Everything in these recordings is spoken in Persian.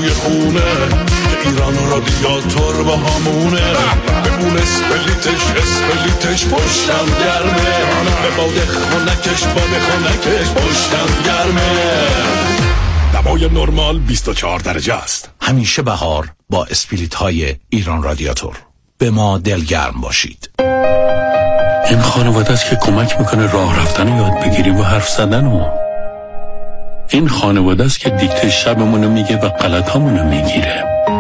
توی خونه که ایران رادیاتور با همونه. بمون اسپلیتش پشتم گرمه، به باد خونکش پشتم گرمه. دمای نرمال 24 درجه است. همیشه بهار با اسپریت های ایران رادیاتور. به ما دلگرم باشید. این خانواده است که کمک میکنه راه رفتن رو یاد بگیریم و حرف زدن رو. این خانواده است که دیکته شبمونو میگه و غلطامونو میگیره.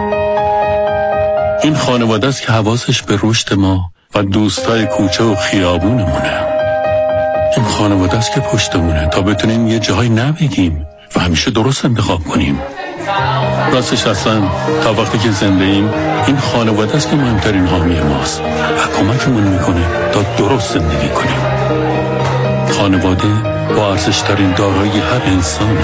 این خانواده است که حواسش به رشد ما و دوستای کوچه و خیابونمونه. این خانواده است که پشتمونه تا بتونیم یه جایی نبگیم و همیشه درست انتخاب کنیم. راستش اصلا تا وقتی که زنده ایم این خانواده است که مهمترین حامی ماست و کمکمون میکنه تا درست زندگی کنیم. خانواده با ارزش‌ترین دارایی هر انسانه.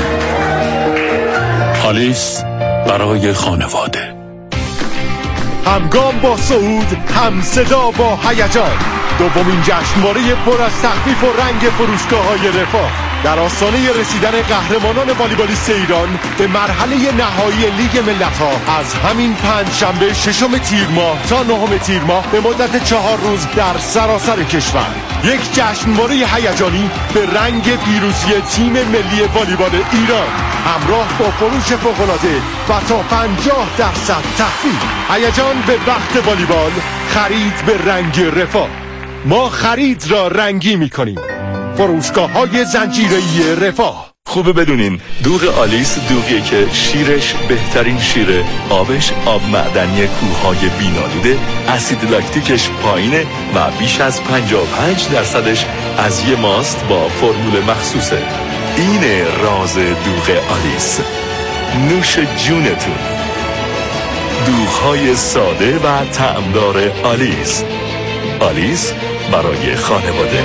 آلیس برای خانواده. همگام با صعود، هم صدا با هیجان. دومین جشنواره پر از تخفیف و رنگ فروشگاه‌های رفاه در آستانه رسیدن قهرمانان والیبالیست ایران به مرحله نهایی لیگ ملت‌ها از همین پنجشنبه 6 تیر ماه تا 9 تیر ماه به مدت 4 روز در سراسر کشور. یک جشنواره هیجانی به رنگ پیروزی تیم ملی والیبال ایران همراه با فروش فوق‌العاده و تا 50% تخفیف. هیجان به وقت والیبال، خرید به رنگ رفاه. ما خرید را رنگی می‌کنیم. فروشگاه‌های زنجیره‌ای رفاه. خوبه بدونین دوغ آلیس دوغیه که شیرش بهترین شیره، آبش آب معدنی کوههای بینالوده، اسید لاکتیکش پایینه و بیش از 55% از یه ماست با فرمول مخصوصه. اینه راز دوغ آلیس. نوش جونتون. دوغ‌های ساده و طعمدار آلیس. آلیس برای خانواده.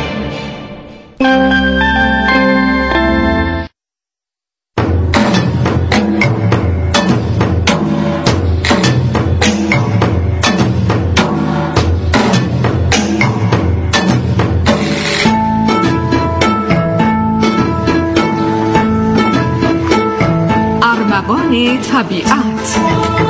ارمغان طبیعت.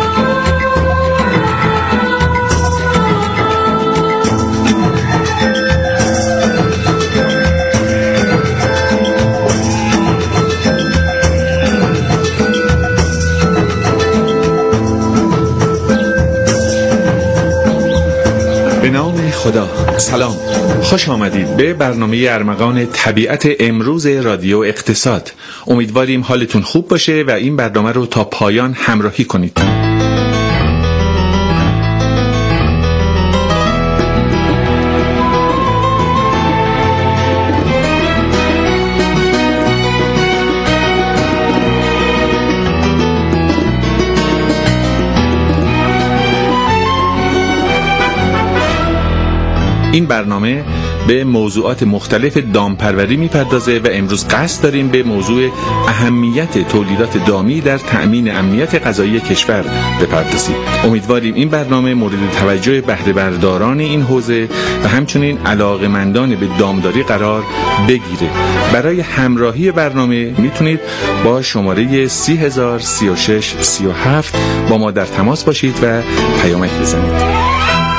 به نام خدا. سلام، خوش آمدید به برنامه ارمغان طبیعت امروز رادیو اقتصاد. امیدواریم حالتون خوب باشه و این برنامه رو تا پایان همراهی کنید. این برنامه به موضوعات مختلف دامپروری میپردازه و امروز قصد داریم به موضوع اهمیت تولیدات دامی در تأمین امنیت غذایی کشور بپردازیم. امیدواریم این برنامه مورد توجه بهره برداران این حوزه و همچنین علاقه‌مندان به دامداری قرار بگیره. برای همراهی برنامه میتونید با شماره 303637 با ما در تماس باشید و پیامک بزنید.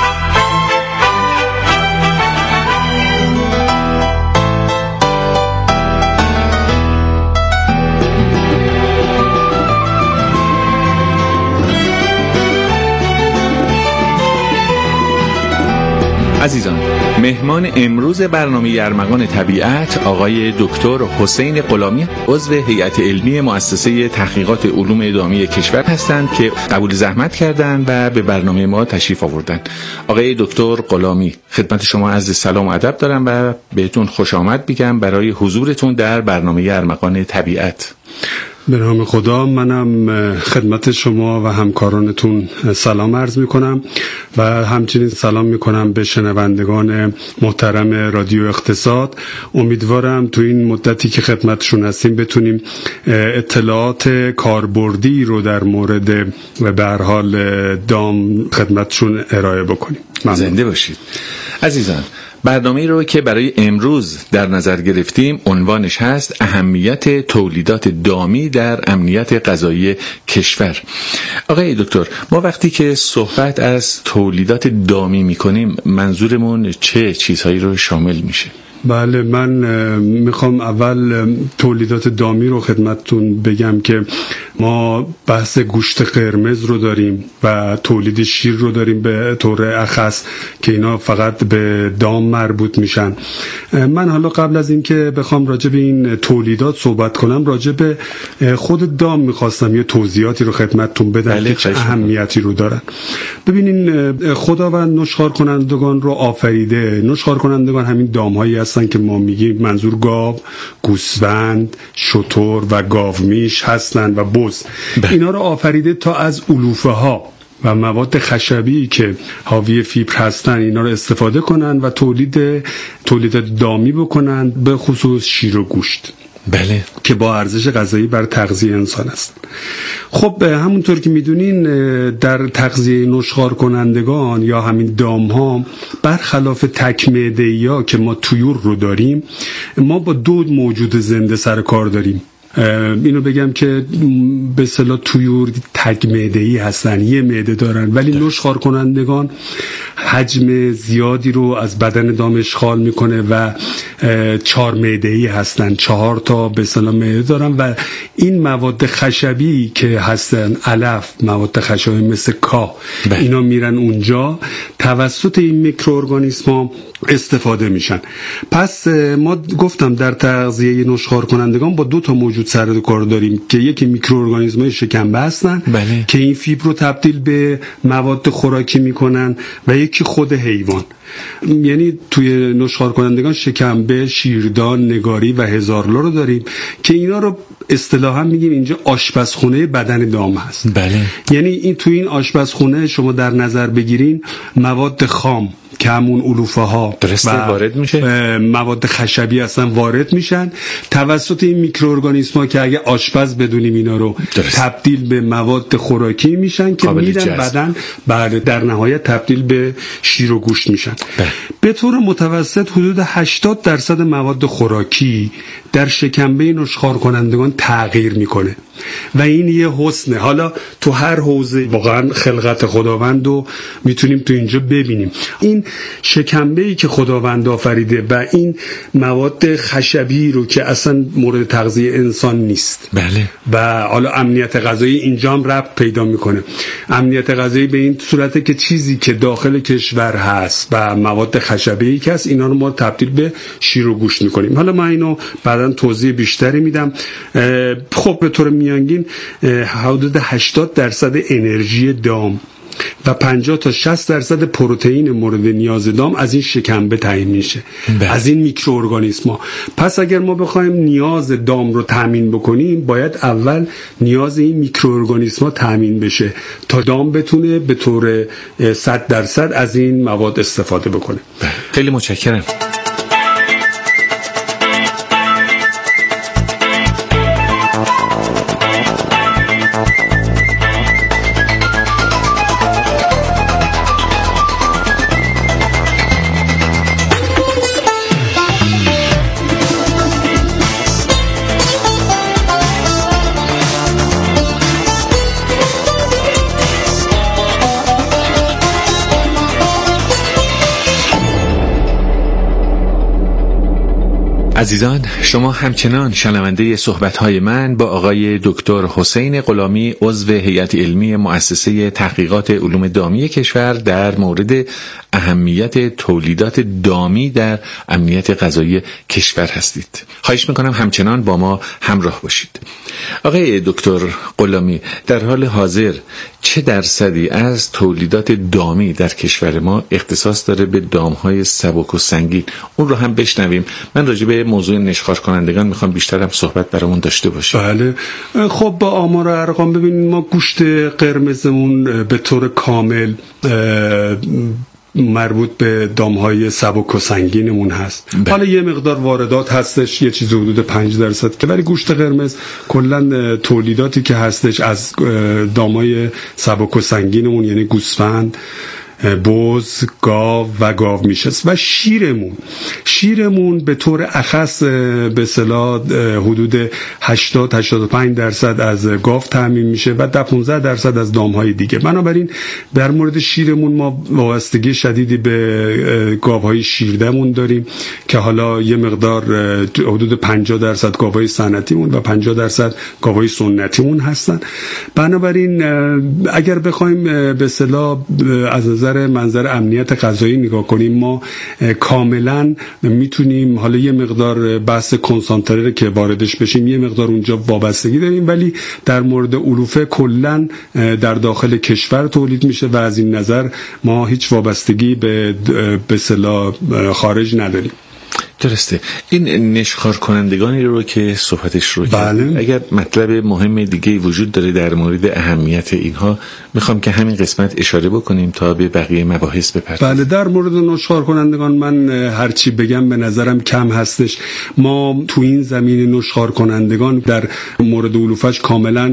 عزیزان، مهمان امروز برنامه ارمغان طبیعت آقای دکتر حسین غلامی عضو هیئت علمی مؤسسه تحقیقات علوم دامی کشور هستند که قبول زحمت کردند و به برنامه ما تشریف آوردند. آقای دکتر غلامی، خدمت شما عرض سلام و ادب دارم و بهتون خوش آمد میگم برای حضورتون در برنامه ارمغان طبیعت. به نام خدا، منم خدمت شما و همکارانتون سلام عرض میکنم و همچنین سلام میکنم به شنوندگان محترم رادیو اقتصاد. امیدوارم تو این مدتی که خدمتشون هستیم بتونیم اطلاعات کاربردی رو در مورد به هر حال دام خدمتشون ارائه بکنیم. زنده باشید. عزیزان، برنامه‌ای رو که برای امروز در نظر گرفتیم عنوانش هست اهمیت تولیدات دامی در امنیت غذایی کشور. آقای دکتر، ما وقتی که صحبت از تولیدات دامی می‌کنیم منظورمون چه چیزهایی رو شامل میشه؟ بله، من میخوام اول تولیدات دامی رو خدمتتون بگم که ما بحث گوشت قرمز رو داریم و تولید شیر رو داریم به طور اخص که اینا فقط به دام مربوط میشن. من حالا قبل از این که بخوام راجع به این تولیدات صحبت کنم، راجع به خود دام میخواستم یه توضیحاتی رو خدمتتون بدم که چه اهمیتی رو دارن. ببینین، خداوند نشخوار کنندگان رو آفریده. نشخوار کنندگان همین دام‌هایی هستن که ما میگیم، منظور گاو، گوسفند، شتر و گاومیش هستن و بز. اینا رو آفریده تا از علوفه ها و مواد خشبی که حاوی فیبر هستن اینا رو استفاده کنن و تولید دامی بکنن، به خصوص شیر و گوشت. بله، که با ارزش غذایی بر تغذیه انسان است. خب همونطور که میدونین در تغذیه نشخوار کنندگان یا همین دام ها، برخلاف تک معده‌ای ها که ما طیور رو داریم، ما با دو موجود زنده سر کار داریم. اینو بگم که به اصطلاح طیور تک معده‌ای هستن، یه معده دارن، ولی نشخوار کنندگان حجم زیادی رو از بدن دام اشغال میکنه و 4 معده‌ای هستن، 4 تا به اصطلاح معده دارن و این مواد خشبی که هستن، علف، مواد خشبی مثل کاه، اینا میرن اونجا توسط این میکروارگانیسم‌ها استفاده میشن. پس ما گفتم در تغذیه نشخوار کنندگان با 2 تا موجود سر کار داریم که یکی میکروارگانیسم‌های شکمبه هستن که این فیبر رو تبدیل به مواد خوراکی میکنن و یکی خود حیوان. یعنی توی نشخوار کنندگان شکمبه، شیردان، نگاری و هزارلو رو داریم که اینا رو اصطلاحا میگیم اینجا آشپزخونه بدن دام هست. بله. یعنی این توی این آشپزخونه شما در نظر بگیرین مواد خام که همون علوفه ها وارد میشه، مواد خشبی هستن وارد میشن توسط این میکروارگانیسم‌ها که اگه آشپز بدونیم اینا رو تبدیل به مواد خوراکی میشن که میرن بدن، بعد در نهایت تبدیل به شیر و گوشت میشن. به طور متوسط حدود 80% مواد خوراکی در شکمبه نشخوار کنندگان تغییر میکنه و این یه حسنه. حالا تو هر حوزه واقعا خلقت خداوند رو میتونیم تو اینجا ببینیم. این شکمبه‌ای که خداوند آفریده و این مواد خشبی رو که اصلا مورد تغذیه انسان نیست. بله. و حالا امنیت غذایی اینجا هم ربط پیدا میکنه. امنیت غذایی به این صورته که چیزی که داخل کشور هست و مواد خشبی که هست، اینا رو ما تبدیل به شیر و گوشت میکنیم. حالا من اینو بعداً توضیح بیشتری میدم. خب به طور میانگین حدود 80% انرژی دام و 50 تا 60% پروتئین مورد نیاز دام از این شکمبه تامین میشه، از این میکروارگانیسم‌ها. پس اگر ما بخوایم نیاز دام رو تامین بکنیم، باید اول نیاز این میکروارگانیسم‌ها تامین بشه تا دام بتونه به طور 100% از این مواد استفاده بکنه. خیلی متشکرم. عزیزان، شما همچنان شنونده صحبت‌های من با آقای دکتر حسین غلامی، عضو هیئت علمی مؤسسه تحقیقات علوم دامی کشور در مورد اهمیت تولیدات دامی در امنیت غذایی کشور هستید. خواهش میکنم همچنان با ما همراه باشید. آقای دکتر غلامی، در حال حاضر چه درصدی از تولیدات دامی در کشور ما اختصاص داره به دام‌های سبک و سنگین؟ اون رو هم بشنویم. من راجع به موضوع نشخوار کنندگان میخوام بیشتر هم صحبت برامون داشته باشیم. بله. خب با آمار و ارقام ببینید، ما گوشت قرمزمون به طور کامل مربوط به دامهای سبک و سنگینمون هست. حالا یه مقدار واردات هستش، یه چیز حدود 5% که، ولی گوشت قرمز کلا تولیداتی که هستش از دامهای سبک و سنگینمون، یعنی گوسفند، بز، گاو و گاو میشست و شیرمون به طور اخص به اصطلاح حدود 80-85% از گاو تامین میشه و 15% از دامهای دیگه. بنابراین در مورد شیرمون ما وابستگی شدیدی به گاوهای شیردمون داریم که حالا یه مقدار حدود 50% گاوهای صنعتیمون و 50% گاوهای سنتیمون هستن. بنابراین اگر بخوایم به اصطلاح از منظر امنیت غذایی نگاه کنیم، ما کاملا میتونیم حالا یه مقدار بحث کنسانتره که واردش بشیم یه مقدار اونجا وابستگی داریم، ولی در مورد علوفه کلا در داخل کشور تولید میشه و از این نظر ما هیچ وابستگی به اصطلاح خارج نداریم. درسته. این نشخوار کنندگانی رو که صحبتش رو کردیم، اگر مطلب مهم دیگه وجود داره در مورد اهمیت اینها میخوام که همین قسمت اشاره بکنیم تا به بقیه مباحث بپردازیم. بله، در مورد نشخوار کنندگان من هرچی بگم به نظرم کم هستش. ما تو این زمین نشخوار کنندگان در مورد علوفش کاملا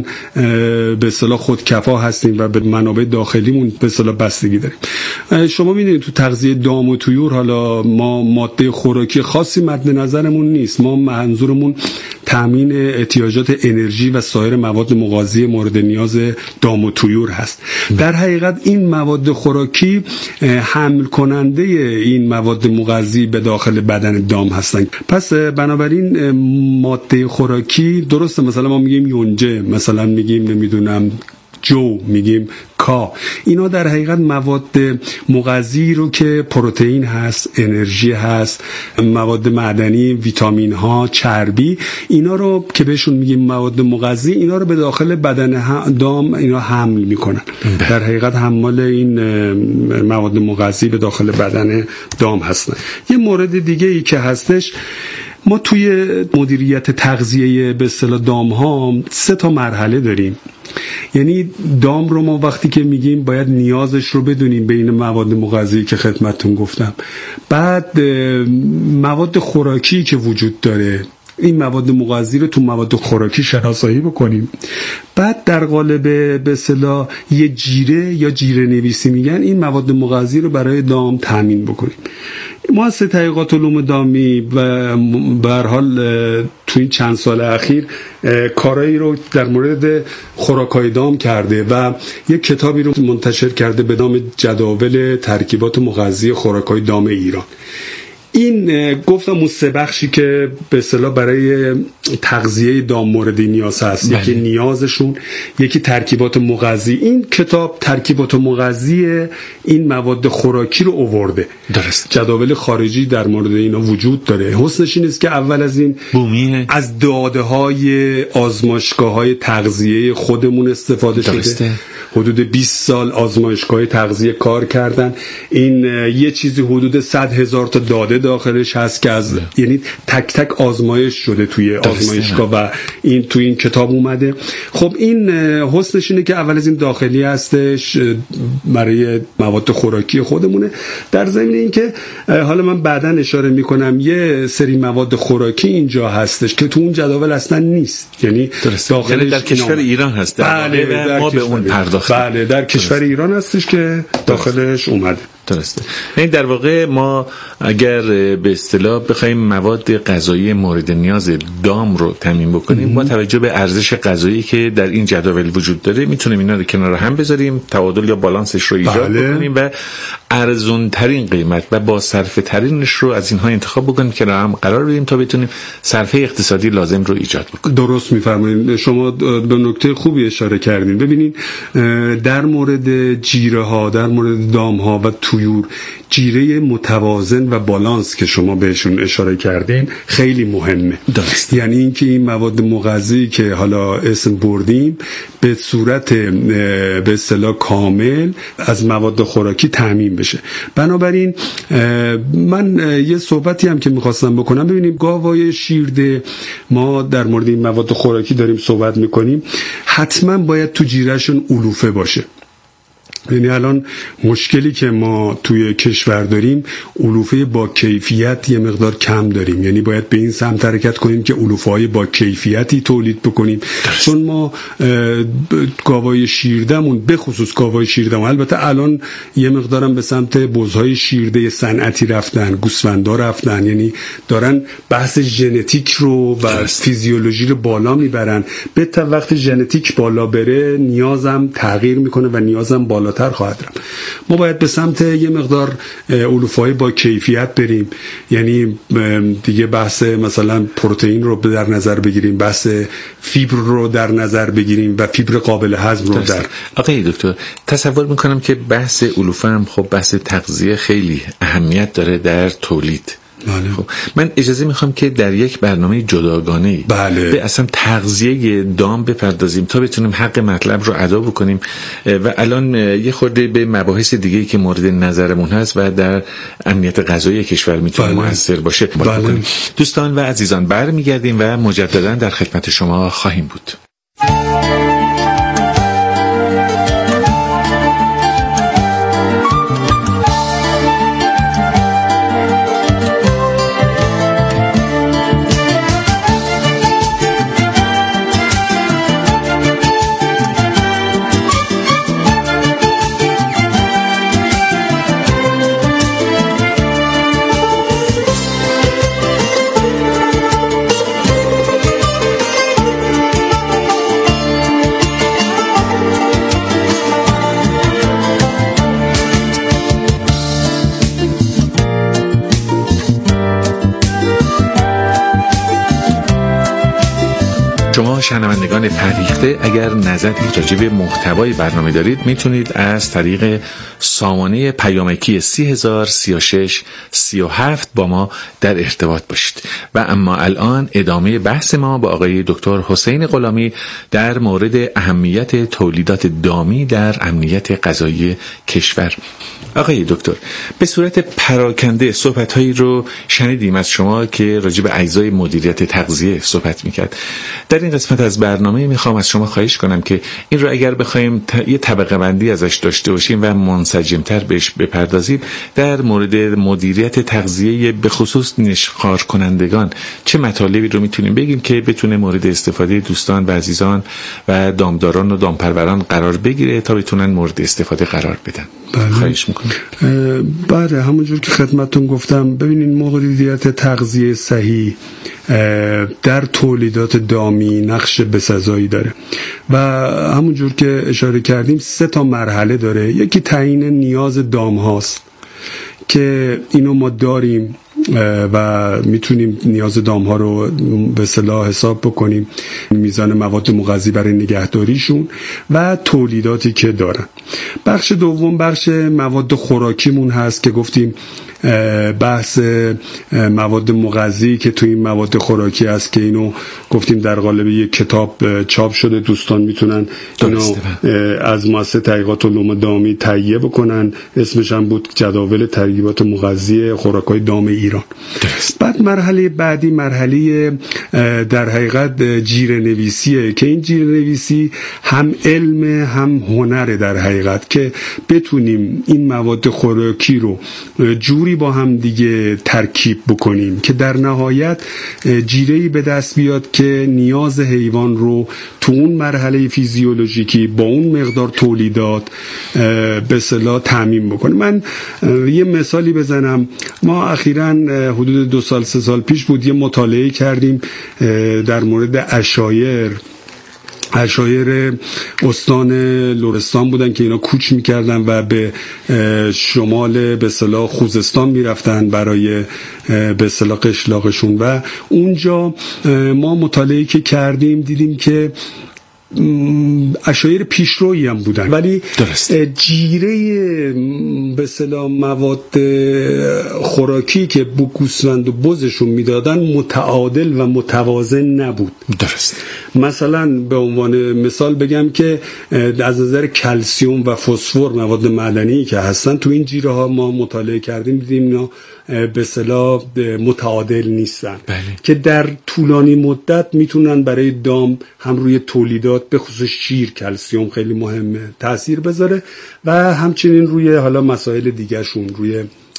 به اصطلاح خودکفا هستیم و به منابع داخلیمون به اصطلاح بستگی داریم. شما میدونید تو تغذیه دام و طیور حالا ما ماده خوراکی خاصی مد نظرمون نیست. ما منظورمون تامین احتیاجات انرژی و سایر مواد مغذی مورد نیاز دام و طیور هست. در حقیقت این مواد خوراکی حمل کننده این مواد مغذی به داخل بدن دام هستند. پس بنابراین ماده خوراکی درسته، مثلا ما میگیم یونجه، مثلا میگیم نمیدونم جو، میگیم کا، اینا در حقیقت مواد مغذی رو که پروتئین هست، انرژی هست، مواد معدنی، ویتامین ها، چربی، اینا رو که بهشون میگیم مواد مغذی، اینا رو به داخل بدن دام اینا حمل میکنن. در حقیقت حمال این مواد مغذی به داخل بدن دام هستن. یه مورد دیگه ای که هستش، ما توی مدیریت تغذیه به اصطلاح دام ها 3 مرحله داریم. یعنی دام رو ما وقتی که میگیم باید نیازش رو بدونیم بین مواد مغذی که خدمتتون گفتم، بعد مواد خوراکی که وجود داره، این مواد مغذی رو تو مواد خوراکی شناسایی بکنیم، بعد در قالب به اصطلاح یه جیره یا جیره نویسی میگن، این مواد مغذی رو برای دام تامین بکنیم. مؤسسه تحقیقات علوم دامی و به هر حال تو این چند سال اخیر کارایی رو در مورد خوراکای دام کرده و یک کتابی رو منتشر کرده به نام جداول ترکیبات مغذی خوراکای دام ایران. این گفتم اون 3 بخشی که به اصطلاح برای تغذیه دام مورد نیاز هست. یکی نیازشون، یکی ترکیبات مغذی. این کتاب ترکیبات مغذی این مواد خوراکی رو آورده. درست. جداول خارجی در مورد اینا وجود داره. حسنش این است که اول از این از داده‌های آزمایشگاه‌های تغذیه خودمون استفاده شده. حدود 20 سال آزمایشگاه تغذیه کار کردن. این یه چیزی حدود 100,000 تا داده داخلش هست که از یعنی تک تک آزمایش شده توی آزمایشگاه و این توی این کتاب اومده. خب این حسنش اینه که اول از این داخلی هستش، برای مواد خوراکی خودمونه. در ضمن این که حالا من بعداً اشاره میکنم یه سری مواد خوراکی اینجا هستش که تو اون جداول اصلا نیست، یعنی داخلش در کشور ایران هست. بله، ما به اون پرداختیم. بله، در کشور ایران هستش که داخلش اومده. درسته. یعنی در واقع ما اگر به اصطلاح بخوایم مواد غذایی مورد نیاز دام رو تامین بکنیم، با توجه به ارزش غذایی که در این جدول وجود داره، میتونیم اینا رو کنار هم بذاریم، تعادل یا بالانسش رو ایجاد بکنیم و ارزون ترین قیمت و با صرفه ترینش رو از اینها انتخاب بکنیم که هم قرار بدیم تا بتونیم صرفه اقتصادی لازم رو ایجاد بکنیم. درست میفرمایید. شما به نکته خوبی اشاره کردین. ببینید در مورد جیره ها، در مورد دام ها و طیور، جیره متوازن و بالانس که شما بهشون اشاره کردین خیلی مهمه. درست. یعنی اینکه این مواد مغذی که حالا اسم بردیم به صورت به اصطلاح کامل از مواد خوراکی تامین بشه. بنابراین من یه صحبتی هم که میخواستم بکنم، ببینیم گاوای شیرده ما در مورد این مواد خوراکی داریم صحبت میکنیم، حتما باید تو جیرهشون علوفه باشه. یعنی الان مشکلی که ما توی کشور داریم، علوفه با کیفیت یه مقدار کم داریم. یعنی باید به این سمت حرکت کنیم که علوفه‌های با کیفیتی تولید بکنیم. چون ما گاوای شیردمون، به خصوص گاوای شیردمون، البته الان یه مقدارم به سمت بزهای شیرده صنعتی رفتن، گوسفندا رفتن، یعنی دارن بحث ژنتیک رو و فیزیولوژی رو بالا میبرن. به تا وقتی ژنتیک بالا بره نیازم تغییر میکنه و نیازم بالاتر خواهد رفت. ما باید به سمت یه مقدار علوفه‌های با کیفیت بریم. یعنی دیگه بحث مثلا پروتئین رو در نظر بگیریم، بحث فیبر رو در نظر بگیریم و فیبر قابل هضم رو در. آقای دکتر، تصور میکنم که بحث علوفه هم خب بحث تغذیه خیلی اهمیت داره در تولید. خب من اجازه میخوام که در یک برنامه جداگانه به اصلا تغذیه دام بپردازیم تا بتونیم حق مطلب رو ادا بکنیم و الان یه خورده به مباحث دیگه‌ای که مورد نظرمون هست و در امنیت غذایی کشور میتونه مؤثر باشه. دوستان و عزیزان، برمیگردیم و مجددا در خدمت شما خواهیم بود. شما شنوندگان فرهیخته، اگر نظری راجع به محتوای برنامه دارید میتونید از طریق سامانه پیامکی 30,036 37 با ما در ارتباط باشید. و اما الان ادامه بحث ما با آقای دکتر حسین غلامی در مورد اهمیت تولیدات دامی در امنیت غذایی کشور. آقای دکتر، به صورت پراکنده صحبت‌هایی رو شنیدیم از شما که راجع به اجزای مدیریت تغذیه صحبت می‌کرد. در این قسمت از برنامه میخوام از شما خواهش کنم که این رو اگر بخوایم یه طبقه بندی ازش داشته باشیم و منسجم‌تر بهش بپردازیم، در مورد مدیریت تغذیه به خصوص نشخوار کنندگان چه مطالبی رو میتونیم بگیم که بتونه مورد استفاده دوستان و عزیزان و دامداران و دامپروران قرار بگیره تا بتونن مورد استفاده قرار بدن؟ خواهش میکنم. بله، همونجور که خدمتتون گفتم، ببینین مدیریت تغذیه صحیح در تولیدات دامی نقش بسزایی داره و همونجور که اشاره کردیم 3 مرحله داره. یکی تعیین نیاز دام هاست که اینو ما داریم و میتونیم نیاز دام ها رو به اصطلاح حساب بکنیم، میزان مواد مغذی برای نگهداریشون و تولیداتی که دارن. بخش دوم بخش مواد خوراکیمون هست که گفتیم بحث مواد مغذی که توی این مواد خوراکی هست که اینو گفتیم در قالب یک کتاب چاپ شده، دوستان میتونن اینو از مؤسسه تحقیقات علوم دامی تهیه بکنن. اسمش هم بود جداول ترکیبات مغذی خوراک‌های دام ایران. بعد مرحله بعدی مرحله در حقیقت جیره نویسیه که این جیره نویسی هم علم هم هنره در حقیقت که بتونیم این مواد خوراکی رو جوری با هم دیگه ترکیب بکنیم که در نهایت جیره‌ای به دست بیاد که نیاز حیوان رو تو اون مرحله فیزیولوژیکی با اون مقدار تولیدات به اصطلاح تامین بکنه. من یه مثالی بزنم. ما اخیراً حدود 2-3 سال پیش بود یه مطالعه کردیم در مورد عشایر استان لرستان بودن که اینا کوچ میکردن و به شمال به اصطلاح خوزستان میرفتن برای به اصطلاح قشلاقشون و اونجا ما مطالعه که کردیم دیدیم که عشایر پیشرویی هم بودن ولی جیره به اصطلاح مواد خوراکی که بو گوسفند و بزشون میدادن متعادل و متوازن نبود. درست. مثلا به عنوان مثال بگم که از نظر کلسیم و فسفر مواد معدنی که هستن تو این جیره ها ما مطالعه کردیم دیدیم اینا به اصطلاح متعادل نیستن. بله. که در طولانی مدت میتونن برای دام هم روی تولیدات به خصوص شیر، کلسیم خیلی مهمه، تأثیر بذاره و همچنین روی حالا مسائل دیگرشون، روی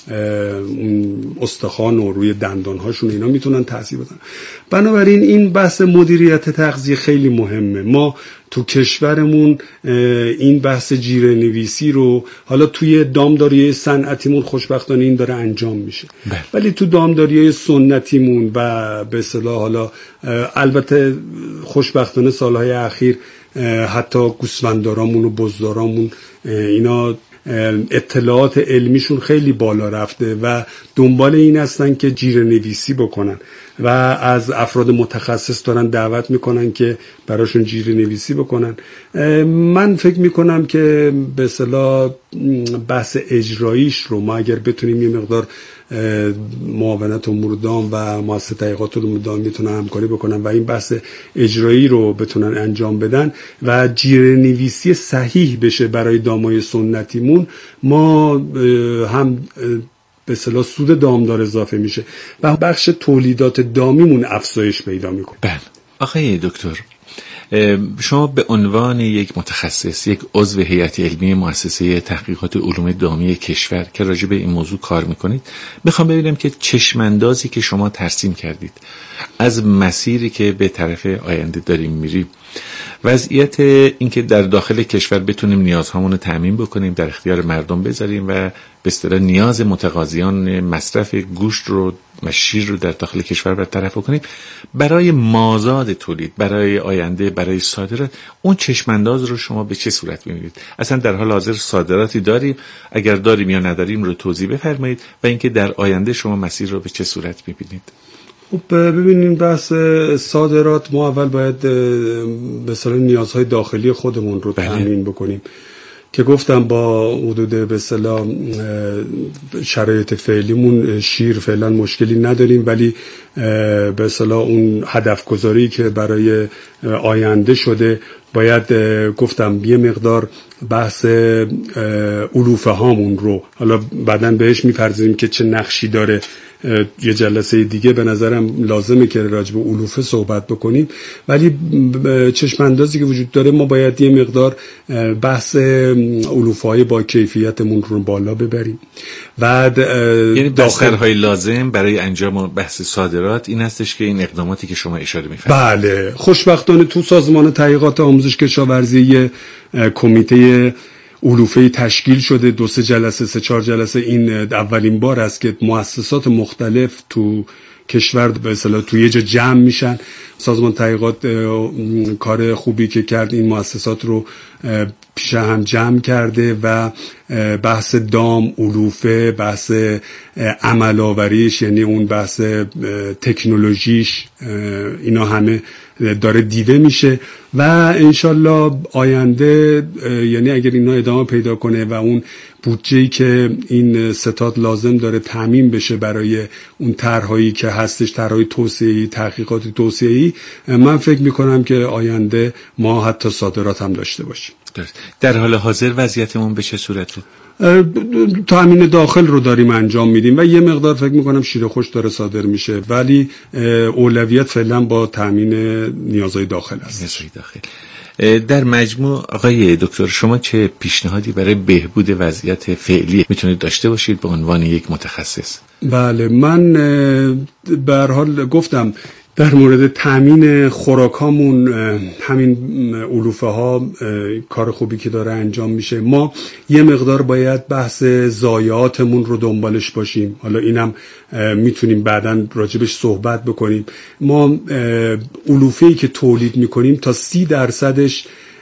استخوان و روی دندانهاشون اینا میتونن تاثیر بزنن. بنابراین این بحث مدیریت تغذیه خیلی مهمه. ما تو کشورمون این بحث جیره نویسی رو حالا توی دامداری صنعتیمون خوشبختانه این داره انجام میشه، ولی تو دامداری سنتیمون و به اصطلاح حالا البته خوشبختانه سالهای اخیر حتی گوسفنددارامون و بزدارامون اینا اطلاعات علمیشون خیلی بالا رفته و دنبال این هستن که جیره نویسی بکنن و از افراد متخصص دارن دعوت میکنن که براشون جیره نویسی بکنن. من فکر میکنم که به اصطلاح بحث اجراییش رو ما اگر بتونیم یه مقدار معاونت امور دام و مؤسسه تحقیقات امور دام میتونن همکاری بکنن و این بحث اجرایی رو بتونن انجام بدن و جیره نویسی صحیح بشه برای دامای سنتیمون، ما هم به اصطلاح سود دامدار اضافه میشه و بخش تولیدات دامیمون افزایش پیدا میکنه. بله. آقای دکتر، شما به عنوان یک متخصص، یک عضو هیئت علمی مؤسسه تحقیقات علوم دامی کشور که راجع به این موضوع کار میکنید، میخوام ببینم که چشماندازی که شما ترسیم کردید از مسیری که به طرف آینده داریم میریم، وضعیت اینکه در داخل کشور بتونیم نیازهامون رو تامین بکنیم، در اختیار مردم بذاریم و به اصطلاح نیاز متقاضیان مصرف گوشت رو و شیر رو در داخل کشور برطرف کنیم، برای مازاد تولید، برای آینده، برای صادرات، اون چشمانداز رو شما به چه صورت می‌بینید؟ اصلا در حال حاضر صادراتی داریم؟ اگر داریم یا نداریم رو توضیح بفرمایید و اینکه در آینده شما مسیر رو به چه صورت می‌بینید؟ خب ببینید، بحث صادرات ما اول باید به اصطلاح نیازهای داخلی خودمون رو تامین بکنیم که گفتم با حدود به اصطلاح شرایط فعلیمون شیر فعلا مشکلی نداریم، ولی به اصطلاح اون هدف گذاری که برای آینده شده باید گفتم یه مقدار بحث علوفه هامون رو حالا بعداً بهش میپردازیم که چه نقشی داره. یه جلسه دیگه به نظرم لازمه که راجع به علوفه صحبت بکنیم، ولی چشماندازی که وجود داره ما باید یه مقدار بحث علوفه های با کیفیتمون رو بالا ببریم. بعد یعنی بسترهای لازم برای انجام بحث صادرات این هستش که این اقداماتی که شما اشاره می‌فرمایید. بله، خوشبختانه تو سازمان تحقیقات آموزش کشاورزی کمیته علوفه تشکیل شده، 2-3 جلسه 3-4 جلسه. این اولین بار است که مؤسسات مختلف تو کشور به اصطلاح توی یه جا جمع میشن. سازمان تحقیقات کار خوبی که کرد، این مؤسسات رو پیش هم جمع کرده و بحث دام، علوفه، بحث عمل‌آوریش، یعنی اون بحث تکنولوژیش، اینا همه داره دیده میشه و انشالله آینده، یعنی اگر اینا ادامه پیدا کنه و اون بودجه‌ای که این ستاد لازم داره تامین بشه برای اون طرح‌هایی که هستش، طرح‌های توسعه‌ای، تحقیقات توسعه‌ای، من فکر می‌کنم که آینده ما حتی صادرات هم داشته باشیم. در حال حاضر وضعیتمون به چه صورته؟ تامین داخل رو داریم انجام میدیم و یه مقدار فکر میکنم شیر خوش داره صادر میشه، ولی اولویت فعلا با تامین نیازهای داخل است. نیازهای داخل. در مجموع آقای دکتر، شما چه پیشنهادی برای بهبود وضعیت فعلی میتونید داشته باشید به عنوان یک متخصص؟ بله، من به هر حال گفتم در مورد تامین خوراکامون همین علوفه ها کار خوبی که داره انجام میشه. ما یه مقدار باید بحث ضایعاتمون رو دنبالش باشیم. حالا اینم میتونیم بعداً راجبش صحبت بکنیم. ما علوفه‌ای که تولید میکنیم تا 30%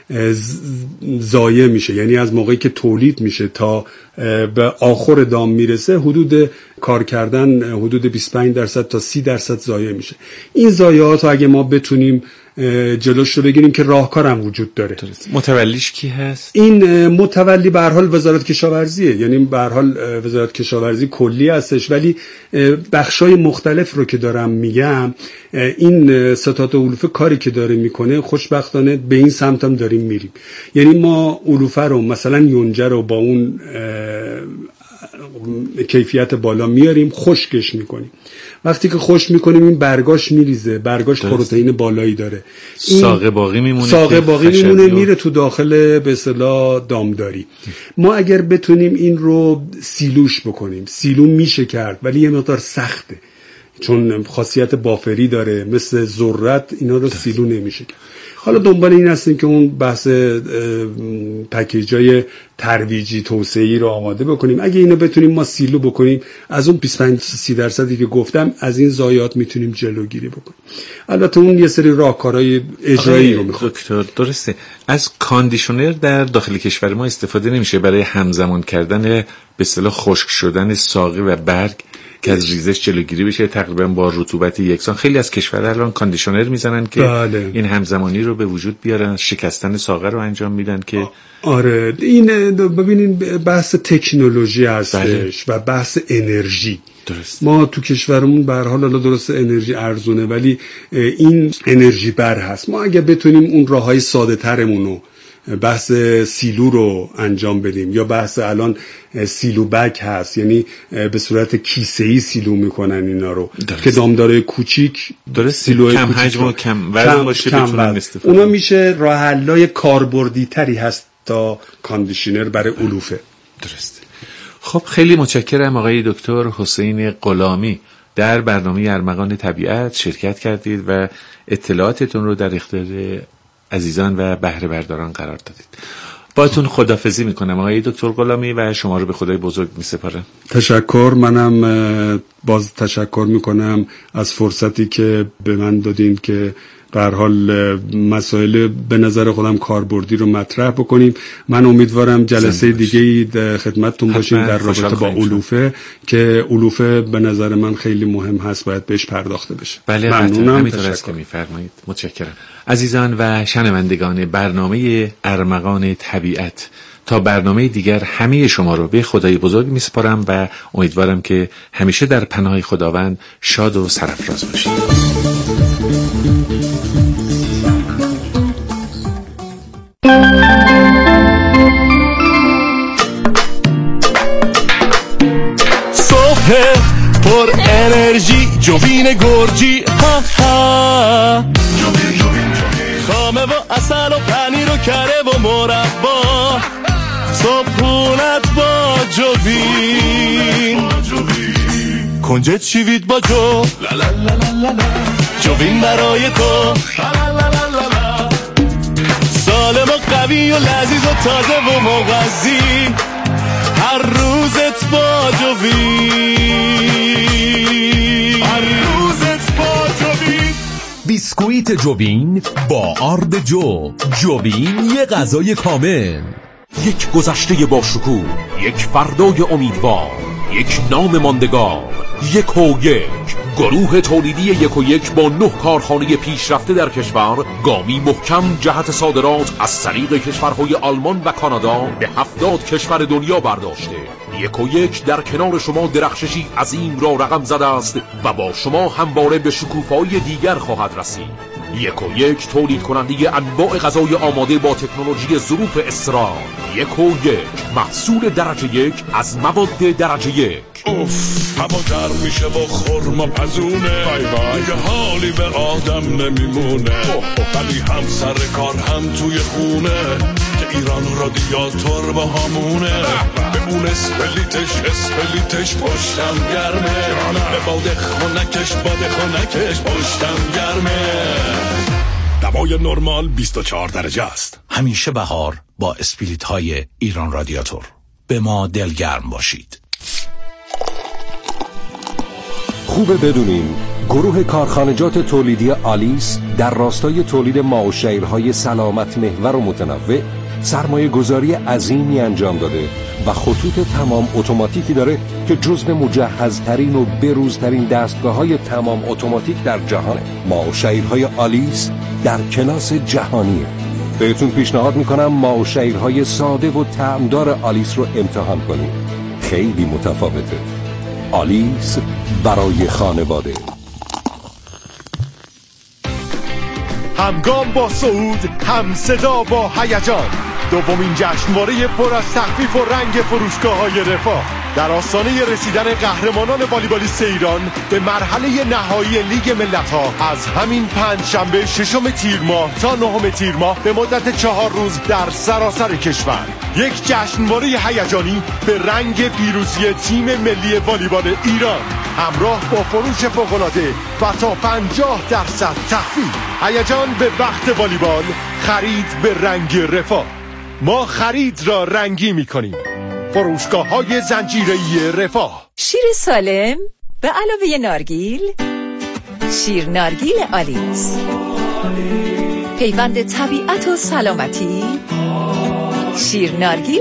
ضایع میشه، یعنی از موقعی که تولید میشه تا به آخر دام میرسه حدود کار کردن حدود 25% تا 30% ضایع میشه. این ضایعات رو اگه ما بتونیم جلوش رو بگیریم که راهکارم وجود داره. متولیش کی هست؟ این متولی به هر حال وزارت کشاورزیه، یعنی به هر حال وزارت کشاورزی کلی هستش، ولی بخشای مختلف رو که دارم میگم، این ستاد علوفه کاری که داره میکنه خوشبختانه به این سمت هم داریم میریم. یعنی ما علوفه رو مثلا یونجه رو با اون کیفیت بالا میاریم، خشکش میکنیم. وقتی که خشک میکنیم این برگاش میریزه، برگاش پروتئین بالایی داره، ساقه باقی میمونه، ساقه باقی میمونه، میره تو داخل به اصطلاح دامداری. ما اگر بتونیم این رو سیلوش بکنیم، سیلو میشه کرد ولی یه مقدار سخته چون خاصیت بافری داره، مثل ذرت اینا رو سیلو نمیشه کرد. حالا دنبال این هستیم که اون بحث پکیجای ترویجی توسعه‌ای رو آماده بکنیم. اگه اینو بتونیم ما سیلو بکنیم، از اون 25-30% که گفتم از این ضایعات میتونیم جلوگیری بکنیم. البته اون یه سری راهکارهای اجرایی رو میخواد. دکتر درسته، از کاندیشنر در داخل کشور ما استفاده نمیشه برای همزمان کردن به اصطلاح خشک شدن ساقه و برگ که از ریزش جلوگیری بشه تقریبا با رطوبت یکسان؟ خیلی از کشورها الان کاندیشنر میزنن که این همزمانی رو به وجود بیارن، شکستن ساقه رو انجام میدن که آره این ببینین بحث تکنولوژی هستش و بحث انرژی. درست. ما تو کشورمون به هر حال درست انرژی ارزونه ولی این انرژی بر هست. ما اگه بتونیم اون راههای ساده ترمون رو بحث سیلو رو انجام بدیم یا بحث الان سیلو بگ هست، یعنی به صورت کیسه‌ای سیلو میکنن اینا رو که دامدارای کوچیک سیلو کم حجم و کم وزن باشه بتونن استفاده. اونا میشه راه حلای کاربردی تری هست تا کاندیشنر برای علوفه. درسته. خب خیلی متشکرم آقای دکتر حسین غلامی، در برنامه ارمغان طبیعت شرکت کردید و اطلاعاتتون رو در اختیار عزیزان و بهره برداران قرار دادید. باتون خداحافظی میکنم آقای دکتر غلامی و شما رو به خدای بزرگ میسپارم. تشکر. منم باز تشکر میکنم از فرصتی که به من دادین که به هر حال مسائل به نظر خودم کاربردی رو مطرح بکنیم. من امیدوارم جلسه دیگه‌ای خدمتتون باشیم در رابطه با علوفه که علوفه به نظر من خیلی مهم هست، باید بهش پرداخته بشه. بله ممنونم. همینطور است که میفرمایید. متشکرم. عزیزان و شنوندگان برنامه ارمغان طبیعت، تا برنامه دیگر همه شما رو به خدای بزرگ میسپارم و امیدوارم که همیشه در پناه خداوند شاد و سرافراز باشید. صبح پر انرژی جوین گرجی ها ها، خامه و اصل و پنیر و کره و مربا، صبحونت با جوین، کنجد شیوید با جو جوین برای تو، سالم و قوی و لذیذ و تازه و مغذی، هر روزت با جوین، هر روزت با جوین. بیسکویت جوین با آرد جوین یه غذای کامل، یک گذشته با شکوه، یک فردای امیدوار، یک نام ماندگار، یک و یک گروه تولیدی 1 با 9 کارخانه پیشرفته در کشور، گامی محکم جهت صادرات از طریق کشورهای آلمان و کانادا به 70 کشور دنیا برداشته. 1 در کنار شما درخششی عظیم را رقم زده است و با شما همواره به شکوفه‌های دیگر خواهد رسید. 1 تولید کننده انواع غذای آماده با تکنولوژی ظروف اسرار. 1 محصول درجه 1 از مواد درجه 1. اوف هوا گرم میشه و خورما پزونه، دیگه حالی به آدم نمیمونه، ولی هم سر کار هم توی خونه که ایران رادیاتور با همونه، بمون اسپلیتش پشتم گرمه، به باد خونکش پشتم گرمه، دمای نرمال 24 درجه است. همیشه بهار با اسپریت های ایران رادیاتور. به ما دلگرم باشید. خوبه بدونیم گروه کارخانجات تولیدی آلیس در راستای تولید ماوشیرهای سلامت محور و متنوع سرمایه گذاری عظیمی انجام داده و خطوط تمام اتوماتیکی داره که جزو مجهزترین و بروزترین دستگاه‌های تمام اتوماتیک در جهانه. ماوشیرهای آلیس در کلاس جهانیه. بهتون پیشنهاد میکنم ماوشیرهای ساده و طعمدار آلیس رو امتحان کنید. خیلی متفاوته. آلیس برای خانواده. همگام با صعود، هم صدا با هیجان، دومین جشنواره پر از تخفیف و رنگ فروشگاه‌های رفاه در آستانه رسیدن قهرمانان والیبالیست ایران به مرحله نهایی لیگ ملت‌ها از همین پنجشنبه 6 تیر ماه تا 9 تیر ماه به مدت 4 روز در سراسر کشور. یک جشنواره هیجانی به رنگ پیروزی تیم ملی والیبال ایران همراه با فروش فوق‌العاده و تا 50% تخفیف. هیجان به وقت والیبال، خرید به رنگ رفاه. ما خرید را رنگی می‌کنیم. فروشگاه‌های زنجیره‌ای رفاه. شیر سالم به علاوه نارگیل، شیر نارگیل آلیس، پیوند طبیعت و سلامتی. شیر نارگیل